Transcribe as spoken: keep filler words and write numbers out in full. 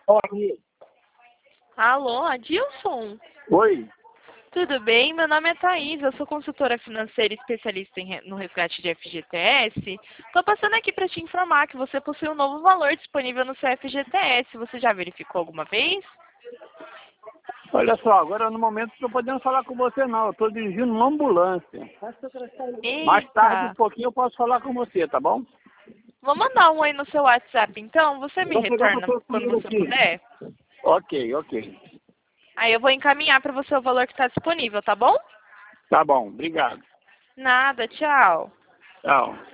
Oi. Alô, Adilson? Oi. Tudo bem? Meu nome é Thaís, eu sou consultora financeira e especialista em re- no resgate de F G T S. Estou passando aqui para te informar que você possui um novo valor disponível no seu F G T S. Você já verificou alguma vez? Olha só, agora no momento não estou podendo falar com você não. Eu estou dirigindo uma ambulância. Mais tarde, um Eita! pouquinho, eu posso falar com você, tá bom? Vou mandar um aí no seu WhatsApp, então. Você me Vou pegar o retorna seu quando comigo você aqui. puder? Ok, ok. Aí eu vou encaminhar para você o valor que está disponível, tá bom? Tá bom, obrigado. Nada, tchau. Tchau.